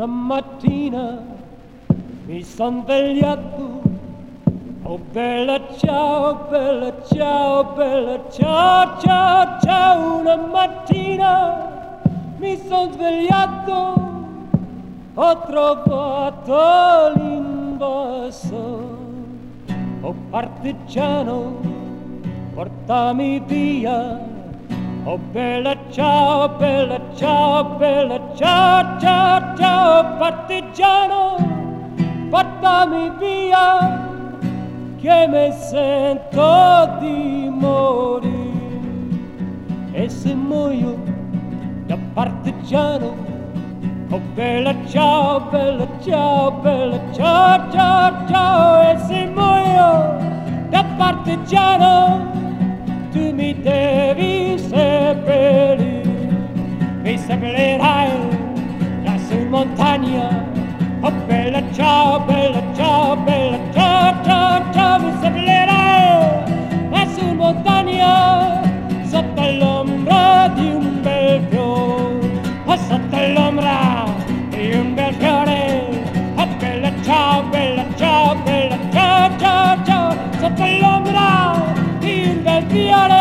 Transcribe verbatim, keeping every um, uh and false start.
Una mattina mi son svegliato, oh bella ciao, bella ciao, bella ciao, ciao, ciao. Una mattina mi son svegliato, ho trovato l'invaso. Oh partigiano, portami via. Oh bella ciao, bella ciao, bella ciao, ciao, ciao. Partigiano, portami via, che mi sento di morire. E se muoio da partigiano, oh bella ciao, bella ciao, bella ciao, ciao, ciao. E se muoio da partigiano, tu mi devi seppellire. Mi seppellirai lassù in montagna. Oh bella ciao, bella ciao, bella ciao, ciao, ciao. Mi seppellirai lassù in montagna, sotto l'ombra di un bel fiore. Oh, sotto l'ombra di un bel fiore. Oh bella ciao, bella ciao, bella ciao, ciao, ciao. Sotto l'ombra di un bel fiore.